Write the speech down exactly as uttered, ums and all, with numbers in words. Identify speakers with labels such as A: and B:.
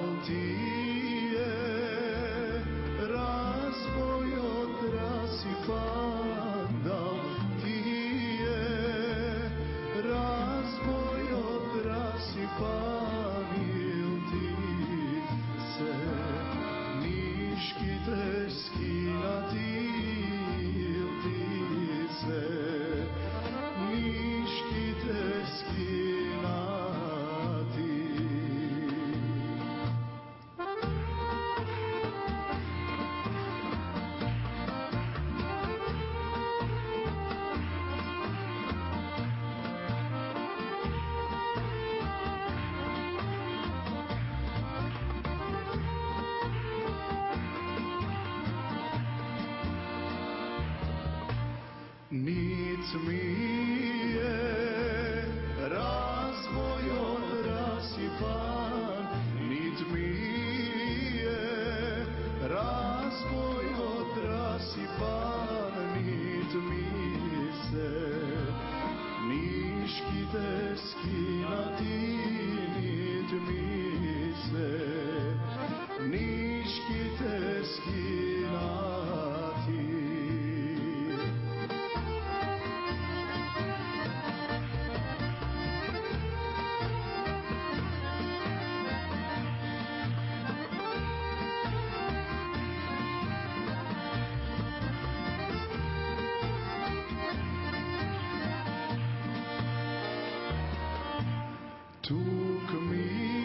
A: ti je razvoj od rasipan, dal ti je razvoj od rasipan, il ti se niški te skinati, il ti se niški te skinati. Nic mi je razvoj od rasipan, nit mi je razvoj od rasipan, nit mi se niški te skinati, nit mi se niški te skinati. Tuk mi